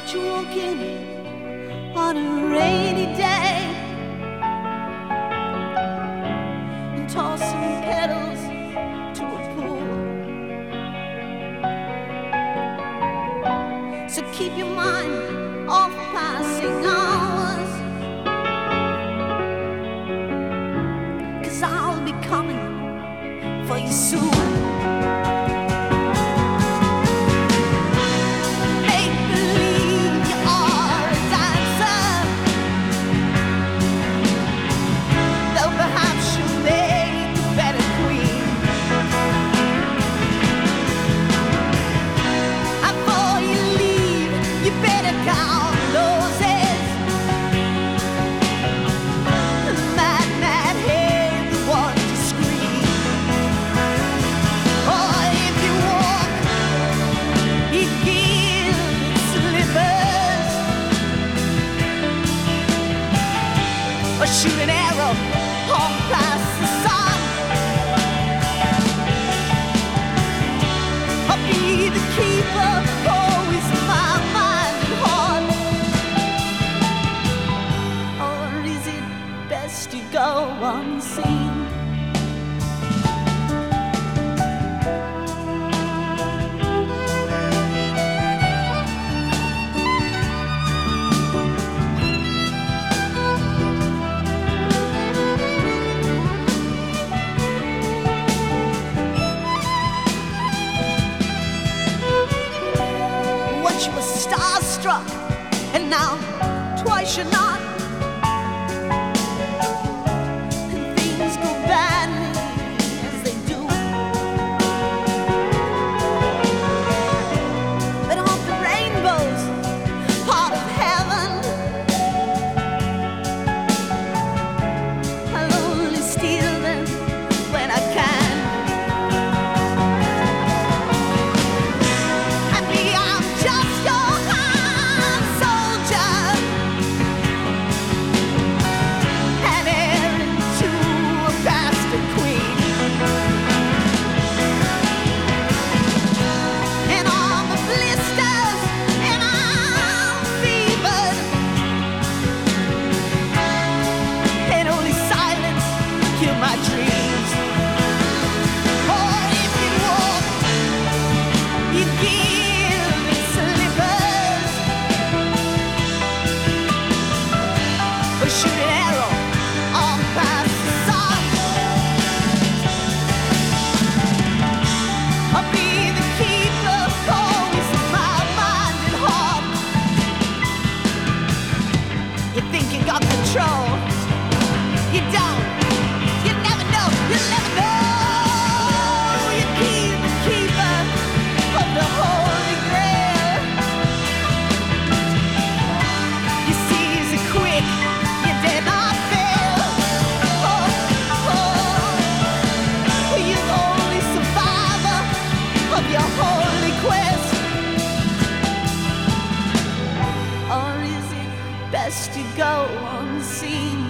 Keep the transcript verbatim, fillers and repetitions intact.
out you walking on a rainy day and toss some petals to a pool. So keep your mind off passing hours, 'cause I'll be coming for you soon. Or shoot an arrow on past the sun. I'll be the keeper, always in my mind and heart. Or is it best to go unseen? You were starstruck, and now twice you're not. And things go badly as they do. But aren't the rainbows part of heaven? I'll only steal them when I can. My dreams. Or if you walk, you give me slippers. Or shoot an arrow on past the sun. I'll be the keeper, always in my mind and heart. You think you got control? You don't. Your holy quest. Or is it best to go unseen?